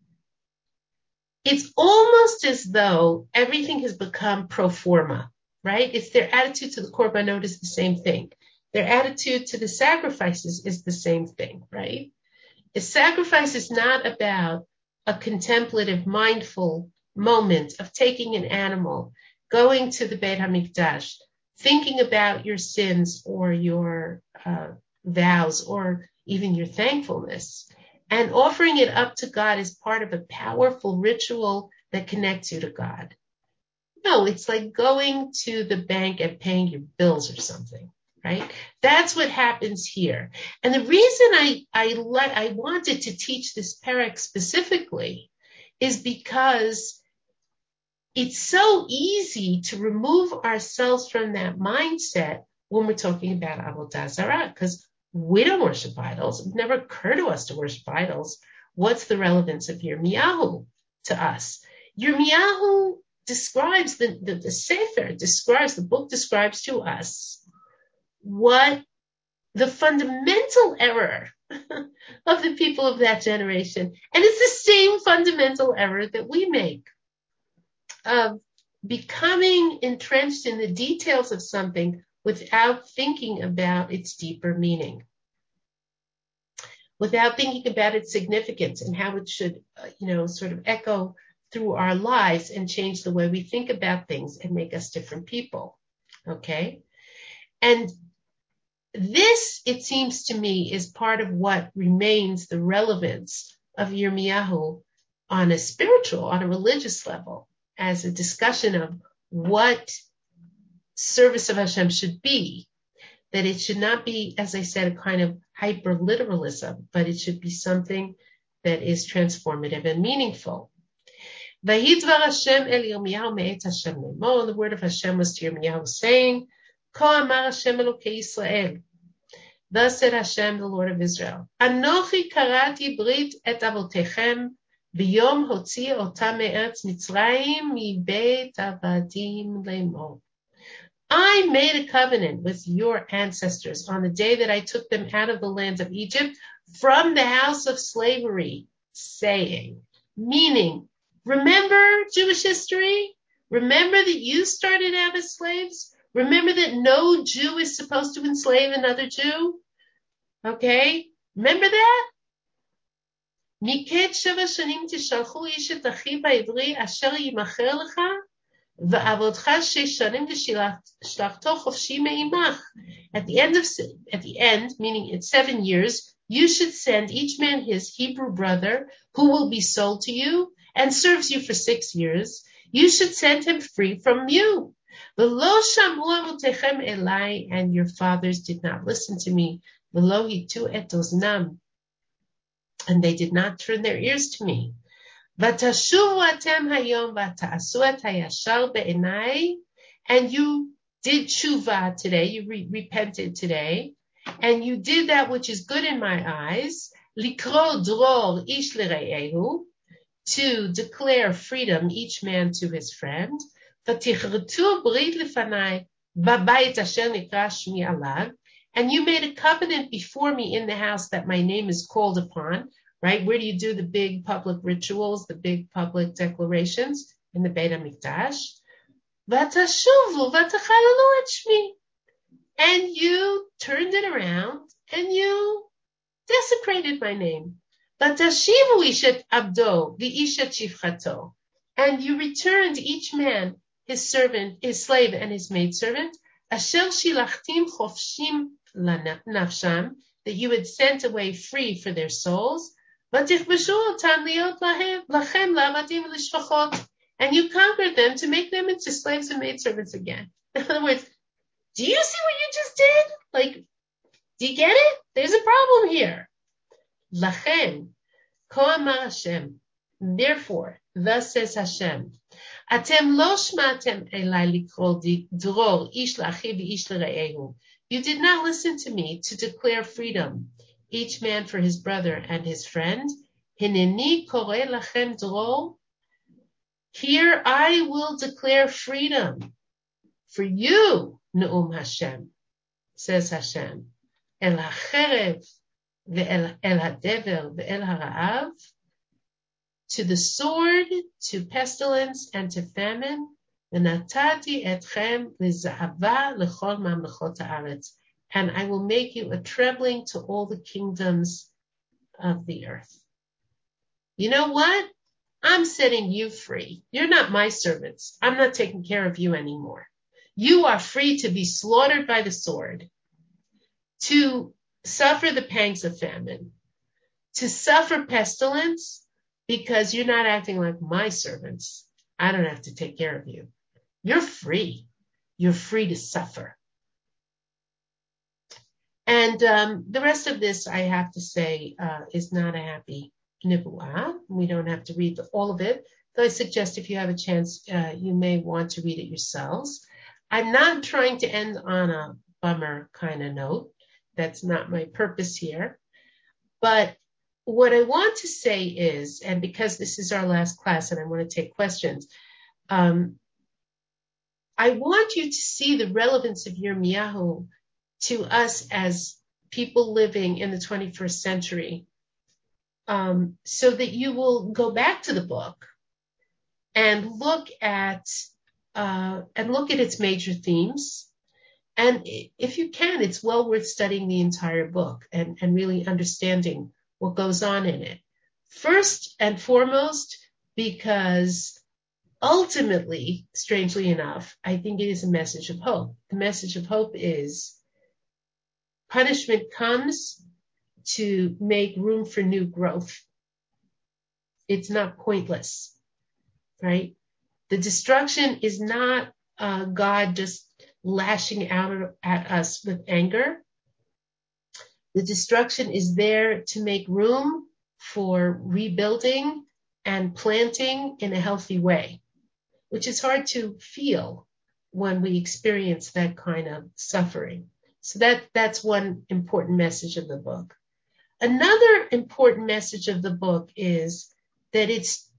Speaker 2: It's almost as though everything has become pro forma, right? It's their attitude to the korbanot is the same thing. Their attitude to the sacrifices is the same thing, right? The sacrifice is not about a contemplative, mindful moment of taking an animal, going to the Beit HaMikdash, thinking about your sins or your vows or even your thankfulness, and offering it up to God as part of a powerful ritual that connects you to God. No, it's like going to the bank and paying your bills or something, right? That's what happens here. And the reason I wanted to teach this perek specifically is because it's so easy to remove ourselves from that mindset when we're talking about avodah zarah, because we don't worship idols. It never occurred to us to worship idols. What's the relevance of Yirmiyahu to us? Yirmiyahu describes the Sefer, the book describes to us what the fundamental error of the people of that generation, and it's the same fundamental error that we make, of becoming entrenched in the details of something without thinking about its deeper meaning, without thinking about its significance and how it should, sort of echo through our lives and change the way we think about things and make us different people. Okay? And this, it seems to me, is part of what remains the relevance of Yirmiyahu on a religious level, as a discussion of what service of Hashem should be. that it should not be, as I said, a kind of hyper-literalism, but it should be something that is transformative and meaningful. The word of Hashem was to Yirmiyahu saying, כה אמר Hashem Elokei Yisrael. Thus said Hashem, the Lord of Israel, Anochi karati brit et avotechem b'yom hotzi otam me'eretz Mitzrayim mibeit avadim lemor. I made a covenant with your ancestors on the day that I took them out of the land of Egypt from the house of slavery, saying, meaning, remember Jewish history? Remember that you started out as slaves? Remember that no Jew is supposed to enslave another Jew? Okay? Remember that? מקץ 7 שנים תשלחו איש את אחיו העברי אשר ימכר לך, ועבודך 6 שנים תשלחתו חופשי מעמך. At the end, meaning it's 7 years, you should send each man his Hebrew brother who will be sold to you and serves you for 6 years. You should send him free from you. V'lo shamu avotechem elai, and your fathers did not listen to me. V'lo hitu et oznam, and they did not turn their ears to me. V'tashuvu atem hayom v'ta'asu et hayashar be'enai, and you did tshuva today, you repented today, and you did that which is good in my eyes, likro dror ish l're'ehu, to declare freedom, each man to his friend, v'tichretu brit lefanai b'bayit asher nikra shmi alav, and you made a covenant before me in the house that my name is called upon, right? Where do you do the big public rituals, the big public declarations? In the Beit HaMikdash. V'tashuvu v'tachalalu et shmi, and you turned it around and you desecrated my name. V'tashivu ishet abdo v'ishet shifchato, and you returned each man his servant, his slave, and his maidservant, asher shilachtim chofshim lanafsham, that you had sent away free for their souls, v'tichbeshu otam liot lachem la'avadim v'lishvachot, and you conquered them to make them into slaves and maidservants again. In other words, do you see what you just did? Like, do you get it? There's a problem here. Lachem, כה אמר Hashem, therefore, thus says Hashem, atem lo shmatem elai likro dror ish la'achiv v'ish l're'ehu. You did not listen to me to declare freedom, each man for his brother and his friend. Hineni koreh lachem dror. Here I will declare freedom for you, Ne'um Hashem, says Hashem. El hacherev ve'el hadever ve'el hara'av, to the sword, to pestilence, and to famine. V'natati etchem l'za'ava l'chol mamlechot haaretz, and I will make you a trebling to all the kingdoms of the earth. You know what? I'm setting you free. You're not my servants. I'm not taking care of you anymore. You are free to be slaughtered by the sword, to suffer the pangs of famine, to suffer pestilence, because you're not acting like my servants. I don't have to take care of you. You're free. You're free to suffer. And the rest of this, I have to say, is not a happy nibuah. We don't have to read all of it, though I suggest if you have a chance, you may want to read it yourselves. I'm not trying to end on a bummer kind of note. That's not my purpose here. But what I want to say is, and because this is our last class and I want to take questions, I want you to see the relevance of Yirmiyahu to us as people living in the 21st century, so that you will go back to the book and look at its major themes. And if you can, it's well worth studying the entire book and really understanding what goes on in it. First and foremost, because ultimately, strangely enough, I think it is a message of hope. The message of hope is punishment comes to make room for new growth. It's not pointless, right? The destruction is not God just lashing out at us with anger. The destruction is there to make room for rebuilding and planting in a healthy way, which is hard to feel when we experience that kind of suffering. So that's one important message of the book. Another important message of the book is that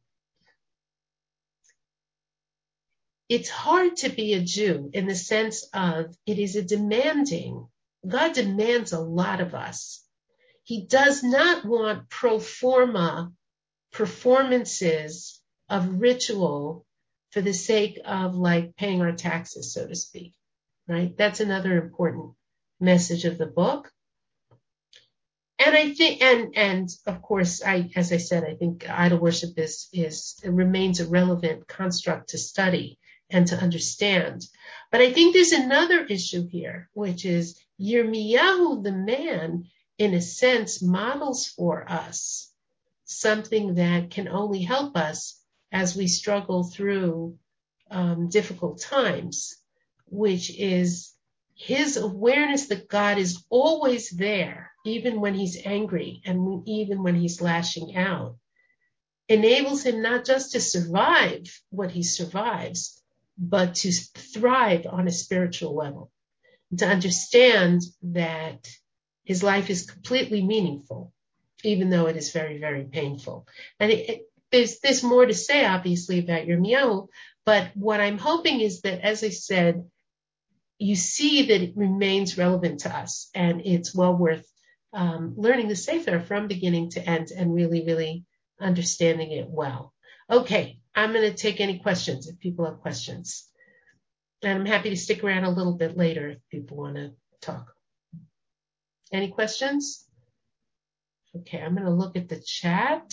Speaker 2: it's hard to be a Jew in the sense of it is God demands a lot of us. He does not want pro forma performances of ritual for the sake of like paying our taxes, so to speak, right? That's another important message of the book. And I think, and of course, as I said, I think idol worship it remains a relevant construct to study and to understand. But I think there's another issue here, which is Yirmiyahu, the man, in a sense, models for us something that can only help us as we struggle through difficult times, which is his awareness that God is always there, even when he's angry and even when he's lashing out, enables him not just to survive what he survives, but to thrive on a spiritual level, to understand that his life is completely meaningful, even though it is very, very painful. And there's more to say, obviously, about Yirmiyahu, but what I'm hoping is that, as I said, you see that it remains relevant to us, and it's well worth learning the Sefer from beginning to end and really, really understanding it well. Okay, I'm going to take any questions if people have questions. And I'm happy to stick around a little bit later if people want to talk. Any questions? Okay, I'm going to look at the chat.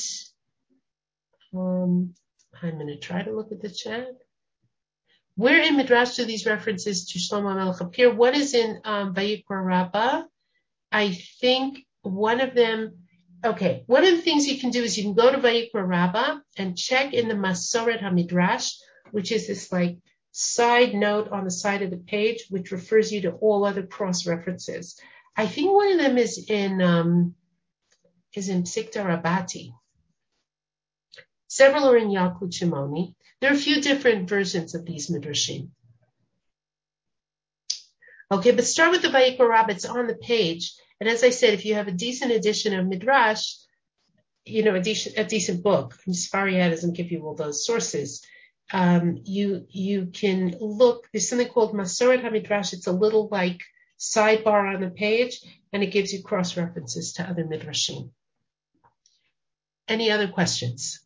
Speaker 2: I'm going to try to look at the chat. Where in Midrash do these references to Shlomo Melech appear? One is in Vayikra Rabbah. I think one of the things you can do is you can go to Vayikra Rabbah and check in the Masoret HaMidrash, which is this like side note on the side of the page, which refers you to all other cross references. I think one of them is in Psikta Rabbati. Several are in Yalkut Shimoni. There are a few different versions of these midrashim. Okay, but start with the Vayikra Rabbah. It's on the page. And as I said, if you have a decent edition of Midrash, a decent book, Sfariad doesn't give you all those sources. You can look. There's something called Masoret HaMidrash. It's a little like sidebar on the page, and it gives you cross references to other midrashim. Any other questions?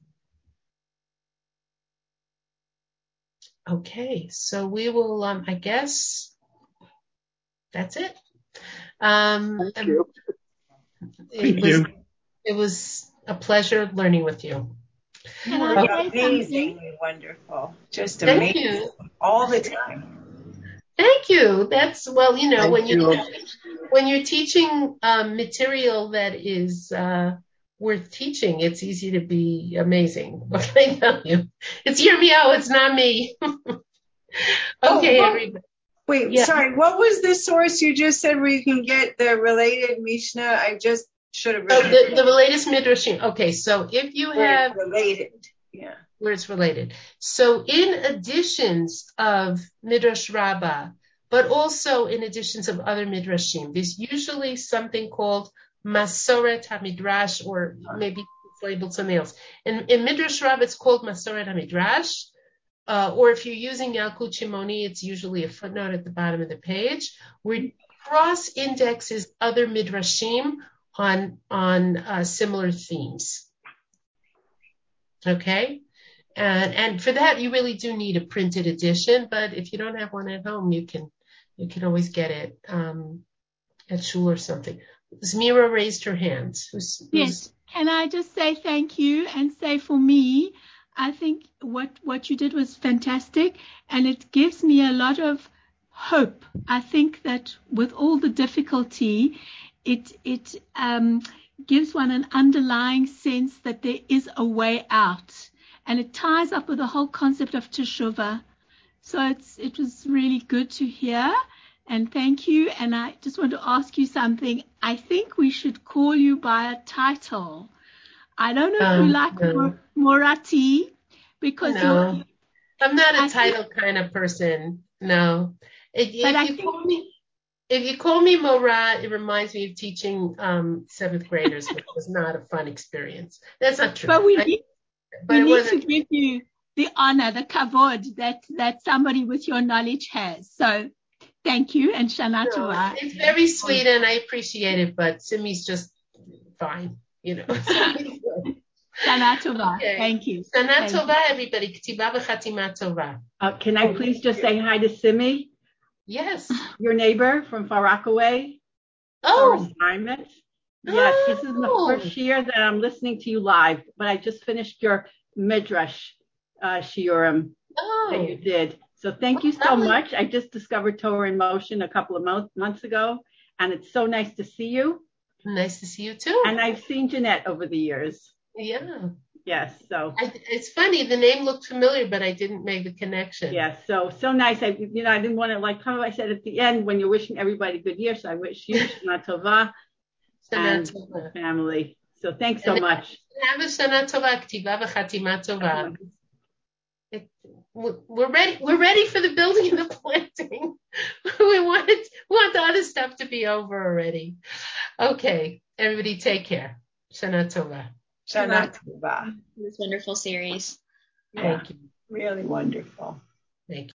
Speaker 2: Okay, so we will, I guess that's it.
Speaker 3: Thank you.
Speaker 2: It was a pleasure learning with you.
Speaker 4: You were amazingly wonderful. Just amazing.
Speaker 2: Thank you.
Speaker 4: All the time.
Speaker 2: Thank you. That's, when you're teaching material that is worth teaching, it's easy to be amazing. What can I tell you? It's Yirmiyahu, it's not me. Okay, everybody.
Speaker 4: Wait, yeah. Sorry. What was the source you just said where you can get the related Mishnah? I just should have read
Speaker 2: the latest midrashim. Okay, so if you have
Speaker 4: related, yeah,
Speaker 2: where it's related. So in editions of Midrash Rabbah, but also in editions of other midrashim, there's usually something called Masoret HaMidrash, or maybe it's labeled something else. In Midrash Rabbah, it's called Masoret HaMidrash. Or if you're using Yalkut Shimoni, it's usually a footnote at the bottom of the page, where it cross-indexes other midrashim on similar themes. Okay? And for that, you really do need a printed edition, but if you don't have one at home, you can always get it at shul or something. Zmira raised her hand.
Speaker 5: Yes. Can I just say thank you and say for me, I think what you did was fantastic, and it gives me a lot of hope. I think that with all the difficulty, it gives one an underlying sense that there is a way out, and it ties up with the whole concept of teshuvah, So it was really good to hear. And thank you. And I just want to ask you something. I think we should call you by a title. I don't know if you like Morati, because
Speaker 2: no, I'm not a title kind of person. No. If you call me Mora, it reminds me of teaching 7th graders, which was not a fun experience. That's not true.
Speaker 5: But we need to give you the honor, the kavod that somebody with your knowledge has. So thank you, and Shana Tova.
Speaker 2: It's very sweet, and I appreciate it, but Simi's just fine,
Speaker 5: Shana Tova. Okay. Thank you.
Speaker 2: Shana Tova, everybody. K'tiva v'chatima tova.
Speaker 3: Can I please just say hi to Simi?
Speaker 2: Yes.
Speaker 3: Your neighbor from Far Rockaway.
Speaker 2: Oh.
Speaker 3: Assignment. Yes, this is the first year that I'm listening to you live, but I just finished your Midrash shiurim that you did. So thank you so much. I just discovered Torah in Motion a couple of months ago, and it's so nice to see you.
Speaker 2: Nice to see you too.
Speaker 3: And I've seen Jeanette over the years.
Speaker 2: Yeah.
Speaker 3: Yes. So
Speaker 2: it's funny. The name looked familiar, but I didn't make the connection.
Speaker 3: Yes. So nice. I didn't want to how I said at the end when you're wishing everybody good year. So I wish you Shana Tova and family. So thanks so much.
Speaker 2: Have a Shana Tova, K'tiva v'chatima tova. We're ready for the building and the planting. we want the other stuff to be over already. Okay, everybody take care. Shana Tova.
Speaker 4: Shana Tova.
Speaker 1: This wonderful series.
Speaker 2: Thank you.
Speaker 4: Really wonderful.
Speaker 2: Thank you.